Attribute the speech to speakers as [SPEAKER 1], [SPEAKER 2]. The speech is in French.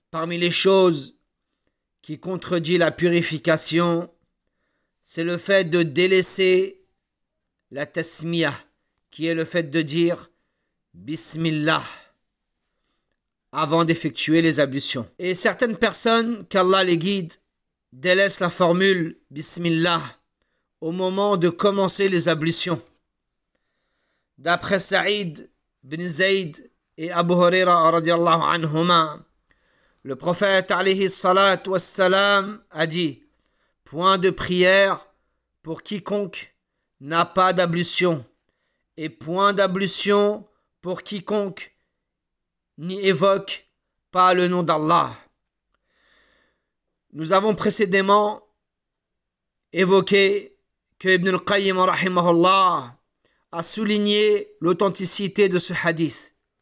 [SPEAKER 1] parmi les choses qui contredit la purification, c'est le fait de délaisser la tasmiyah, qui est le fait de dire Bismillah avant d'effectuer les ablutions. Et certaines personnes, qu'Allah les guide, délaissent la formule Bismillah au moment de commencer les ablutions. D'après Saïd bin Zayd et Abu Huraira radiallahu anhuma, le prophète alayhi salatu wassalam a dit: point de prière pour quiconque n'a pas d'ablution, et point d'ablution pour quiconque n'y évoque pas le nom d'Allah. Nous avons précédemment évoqué que Ibn al-Qayyim rahimahullah a souligné l'authenticité de ce hadith.